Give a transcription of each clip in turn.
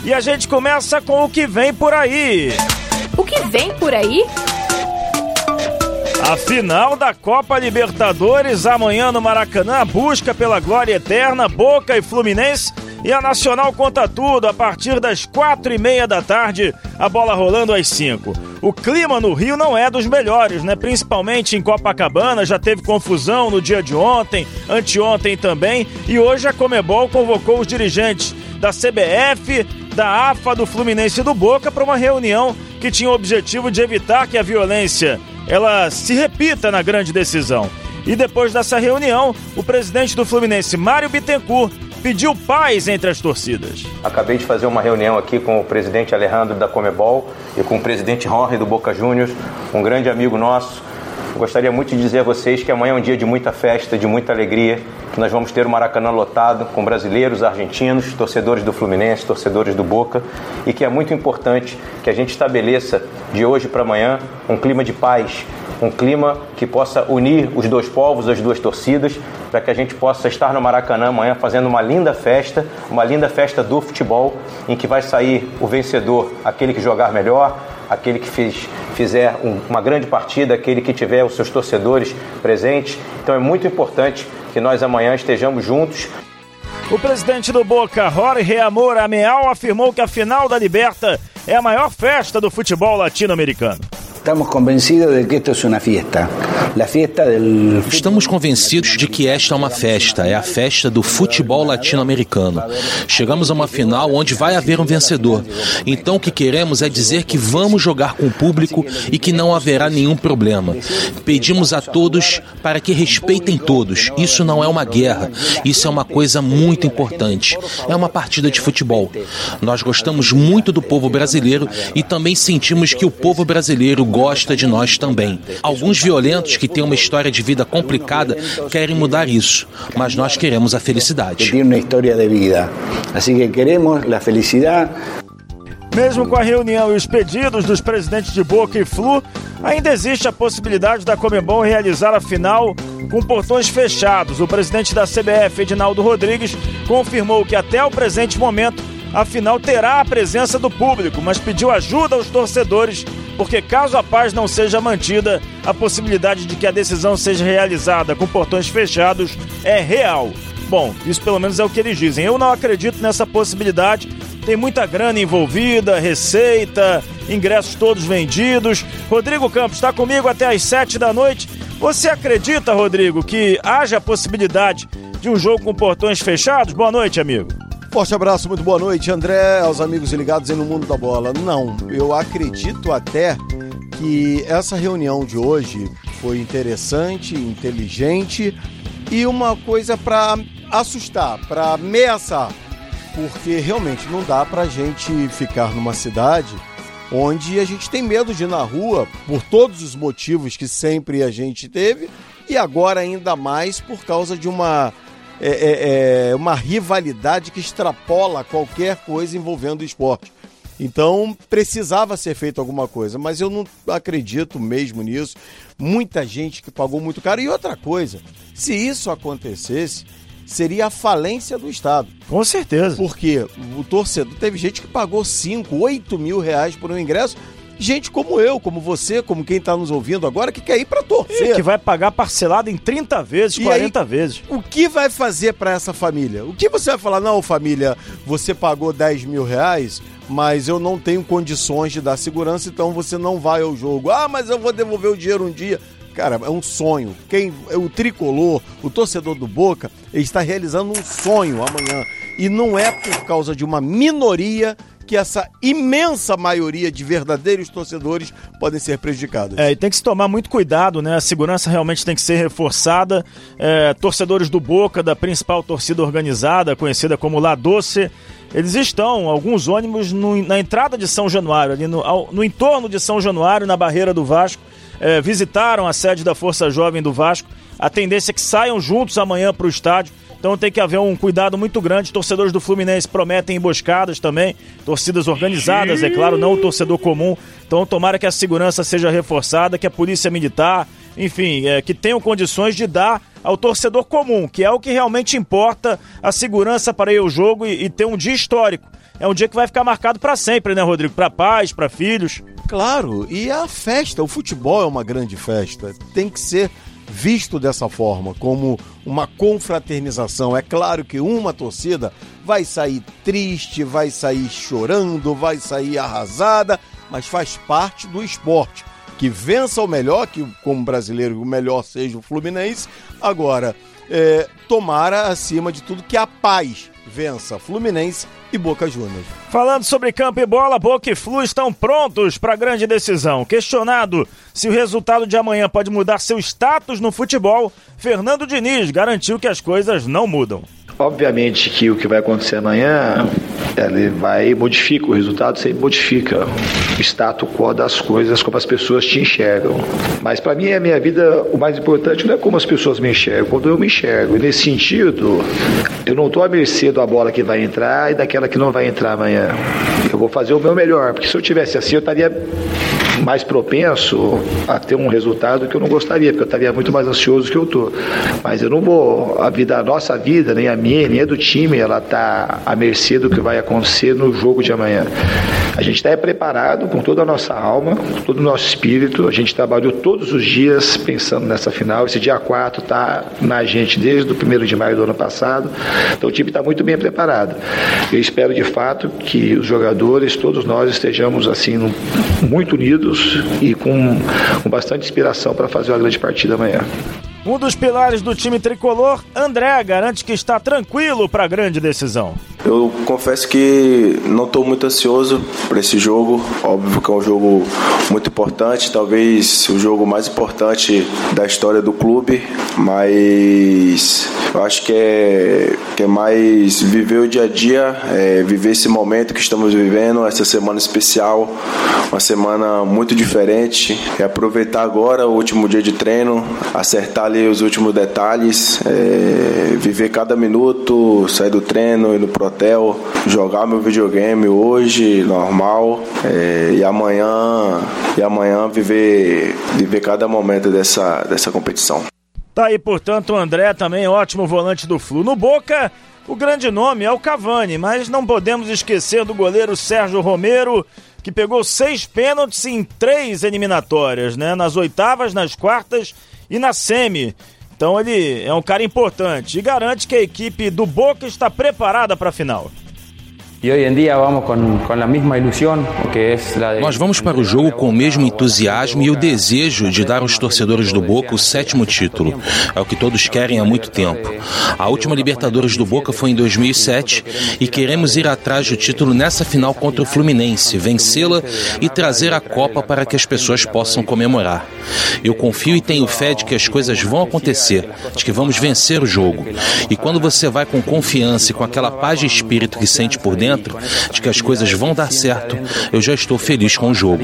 E a gente começa com o que vem por aí. O que vem por aí? A final da Copa Libertadores, amanhã no Maracanã, a busca pela glória eterna, Boca e Fluminense. E a Nacional conta tudo a partir das 4:30 da tarde, a bola rolando às 5. O clima no Rio não é dos melhores, né? Principalmente em Copacabana, já teve confusão no dia de ontem, anteontem também. E hoje a Conmebol convocou os dirigentes da CBF, da AFA, do Fluminense e do Boca para uma reunião que tinha o objetivo de evitar que a violência ela se repita na grande decisão. E depois dessa reunião, o presidente do Fluminense, Mário Bittencourt, pediu paz entre as torcidas. Acabei de fazer uma reunião aqui com o presidente Alejandro da Conmebol e com o presidente Jorge do Boca Juniors, um grande amigo nosso. Gostaria muito de dizer a vocês que amanhã é um dia de muita festa, de muita alegria, que nós vamos ter o Maracanã lotado com brasileiros, argentinos, torcedores do Fluminense, torcedores do Boca, e que é muito importante que a gente estabeleça de hoje para amanhã um clima de paz, um clima que possa unir os dois povos, as duas torcidas, para que a gente possa estar no Maracanã amanhã fazendo uma linda festa do futebol, em que vai sair o vencedor, aquele que jogar melhor, aquele que fizer uma grande partida, aquele que tiver os seus torcedores presentes. Então é muito importante que nós amanhã estejamos juntos. O presidente do Boca, Jorge Amor Ameal, afirmou que a final da Liberta é a maior festa do futebol latino-americano. Estamos convencidos de que esto es una fiesta. Estamos convencidos de que esta é uma festa, é a festa do futebol latino-americano. Chegamos a uma final onde vai haver um vencedor. Então o que queremos é dizer que vamos jogar com o público e que não haverá nenhum problema. Pedimos a todos para que respeitem todos. Isso não é uma guerra, isso é uma coisa muito importante. É uma partida de futebol. Nós gostamos muito do povo brasileiro e também sentimos que o povo brasileiro gosta de nós também. Alguns violentos que têm uma história de vida complicada querem mudar isso, mas nós queremos a felicidade. Tem uma história de vida, assim que queremos a felicidade. Mesmo com a reunião e os pedidos dos presidentes de Boca e Flu, ainda existe a possibilidade da Conmebol realizar a final com portões fechados. O presidente da CBF, Edinaldo Rodrigues, confirmou que até o presente momento a final terá a presença do público, mas pediu ajuda aos torcedores, porque caso a paz não seja mantida, a possibilidade de que a decisão seja realizada com portões fechados é real. Bom, isso pelo menos é o que eles dizem. Eu não acredito nessa possibilidade. Tem muita grana envolvida, receita, ingressos todos vendidos. Rodrigo Campos está comigo até às 7 da noite. Você acredita, Rodrigo, que haja a possibilidade de um jogo com portões fechados? Boa noite, amigo. Forte abraço, muito boa noite, André, aos amigos ligados aí no Mundo da Bola. Não, eu acredito até que essa reunião de hoje foi interessante, inteligente e uma coisa para assustar, para ameaçar, porque realmente não dá pra gente ficar numa cidade onde a gente tem medo de ir na rua por todos os motivos que sempre a gente teve e agora ainda mais por causa de uma rivalidade que extrapola qualquer coisa envolvendo o esporte. Então, precisava ser feito alguma coisa, mas eu não acredito mesmo nisso. Muita gente que pagou muito caro. E outra coisa, se isso acontecesse, seria a falência do Estado. Com certeza. Porque o torcedor, teve gente que pagou 5, 8 mil reais por um ingresso. Gente como eu, como você, como quem está nos ouvindo agora, que quer ir para torcer. Que vai pagar parcelado em 30 vezes, 40 vezes. O que vai fazer para essa família? O que você vai falar? Não, família, você pagou 10 mil reais, mas eu não tenho condições de dar segurança, então você não vai ao jogo. Ah, mas eu vou devolver o dinheiro um dia. Cara, é um sonho. O tricolor, o torcedor do Boca, ele está realizando um sonho amanhã. E não é por causa de uma minoria que essa imensa maioria de verdadeiros torcedores podem ser prejudicados. E tem que se tomar muito cuidado, né? A segurança realmente tem que ser reforçada. Torcedores do Boca, da principal torcida organizada, conhecida como La Doce, eles estão, alguns ônibus, na entrada de São Januário, ali no entorno de São Januário, na barreira do Vasco, visitaram a sede da Força Jovem do Vasco. A tendência é que saiam juntos amanhã para o estádio. Então tem que haver um cuidado muito grande. Torcedores do Fluminense prometem emboscadas também, torcidas organizadas, é claro, não o torcedor comum. Então tomara que a segurança seja reforçada, que a polícia militar, enfim, que tenham condições de dar ao torcedor comum, que é o que realmente importa, a segurança para ir ao jogo e ter um dia histórico. é um dia que vai ficar marcado para sempre, né, Rodrigo? Para pais, para filhos. Claro, e a festa, o futebol é uma grande festa, tem que ser visto dessa forma, como uma confraternização. É claro que uma torcida vai sair triste, vai sair chorando, vai sair arrasada, mas faz parte do esporte. Que vença o melhor, que como brasileiro o melhor seja o Fluminense. Agora, tomara acima de tudo que a paz vença Fluminense e Boca Juniors. Falando sobre campo e bola, Boca e Flu estão prontos para a grande decisão. Questionado se o resultado de amanhã pode mudar seu status no futebol, Fernando Diniz garantiu que as coisas não mudam. Obviamente que o que vai acontecer amanhã, ele modifica o resultado, sempre modifica o status quo das coisas, como as pessoas te enxergam. Mas para mim, a minha vida, o mais importante não é como as pessoas me enxergam, quando eu me enxergo. E nesse sentido, eu não estou à mercê da bola que vai entrar e daquela que não vai entrar amanhã. Eu vou fazer o meu melhor, porque se eu tivesse assim, eu estaria mais propenso a ter um resultado que eu não gostaria, porque eu estaria muito mais ansioso que eu estou. Mas eu não vou, a nossa vida, nem a minha, nem a do time, ela está à mercê do que vai acontecer no jogo de amanhã. A gente está preparado com toda a nossa alma, com todo o nosso espírito, a gente trabalhou todos os dias pensando nessa final, esse dia 4 está na gente desde o 1º de maio do ano passado, então o time está muito bem preparado. Eu espero de fato que os jogadores, todos nós estejamos assim, muito unidos e com bastante inspiração para fazer uma grande partida amanhã. Um dos pilares do time tricolor, André, garante que está tranquilo para a grande decisão. Eu confesso que não estou muito ansioso para esse jogo. Óbvio que é um jogo muito importante, talvez o jogo mais importante da história do clube, mas eu acho que é mais viver o dia a dia, viver esse momento que estamos vivendo, essa semana especial, uma semana muito diferente, aproveitar agora o último dia de treino, acertar ali os últimos detalhes, viver cada minuto, sair do treino, ir no pro hotel, jogar meu videogame hoje, normal, e amanhã viver cada momento dessa competição. Tá aí, portanto, o André, também ótimo volante do Flu. No Boca, o grande nome é o Cavani, mas não podemos esquecer do goleiro Sérgio Romero, que pegou 6 pênaltis em 3 eliminatórias, né? Nas oitavas, nas quartas e na semi. Então ele é um cara importante e garante que a equipe do Boca está preparada para a final. Nós vamos para o jogo com o mesmo entusiasmo e o desejo de dar aos torcedores do Boca o 7º título. É o que todos querem há muito tempo. A última Libertadores do Boca foi em 2007 e queremos ir atrás do título nessa final contra o Fluminense, vencê-la e trazer a Copa para que as pessoas possam comemorar. Eu confio e tenho fé de que as coisas vão acontecer, de que vamos vencer o jogo. E quando você vai com confiança e com aquela paz de espírito que sente por dentro, de que as coisas vão dar certo, eu já estou feliz com o jogo.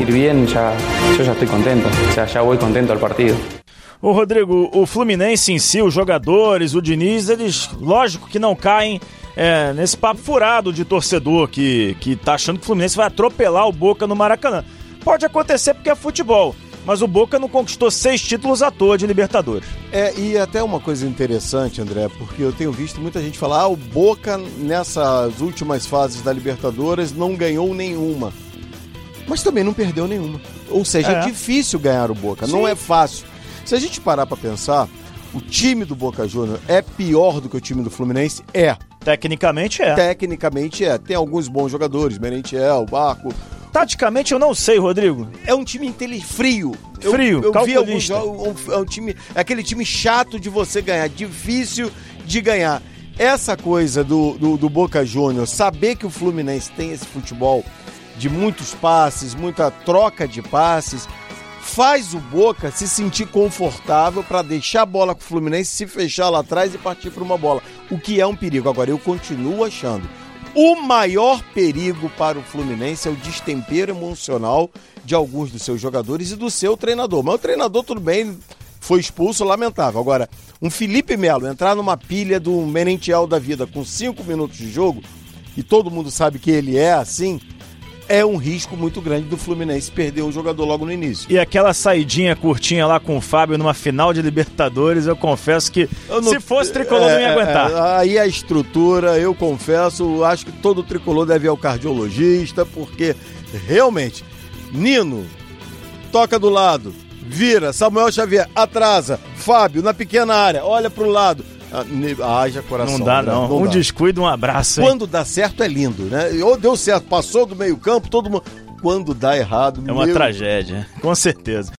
Ô Rodrigo, o Fluminense em si, os jogadores, o Diniz, eles, lógico que não caem nesse papo furado de torcedor que tá achando que o Fluminense vai atropelar o Boca no Maracanã. Pode acontecer porque é futebol, mas o Boca não conquistou 6 títulos à toa de Libertadores. E até uma coisa interessante, André, porque eu tenho visto muita gente falar, o Boca nessas últimas fases da Libertadores não ganhou nenhuma, mas também não perdeu nenhuma. Ou seja, é difícil ganhar o Boca, sim, não é fácil. Se a gente parar pra pensar, o time do Boca Juniors é pior do que o time do Fluminense? Tecnicamente é. Tecnicamente é. Tem alguns bons jogadores, Merentiel, Barco. Taticamente eu não sei, Rodrigo. É um time frio. Eu vi alguns jogos, é aquele time chato de você ganhar, difícil de ganhar. Essa coisa do Boca Juniors, saber que o Fluminense tem esse futebol de muitos passes, muita troca de passes, faz o Boca se sentir confortável para deixar a bola com o Fluminense, se fechar lá atrás e partir para uma bola, o que é um perigo. Agora, eu continuo achando o maior perigo para o Fluminense é o destempero emocional de alguns dos seus jogadores e do seu treinador. Mas o treinador, tudo bem, foi expulso, lamentável. Agora, um Felipe Melo entrar numa pilha do Merentiel da vida com 5 minutos de jogo, e todo mundo sabe que ele é assim, é um risco muito grande do Fluminense perder o jogador logo no início. E aquela saidinha curtinha lá com o Fábio numa final de Libertadores, eu confesso que se fosse tricolor não ia aguentar. Aí a estrutura, eu confesso, acho que todo tricolor deve ir ao cardiologista, porque realmente, Nino, toca do lado, vira, Samuel Xavier, atrasa, Fábio na pequena área, olha pro lado. Haja coração. Não dá, não. Um descuido, um abraço. Quando dá certo é lindo, né? Ou deu certo, passou do meio campo, todo mundo. Quando dá errado... É uma tragédia, com certeza.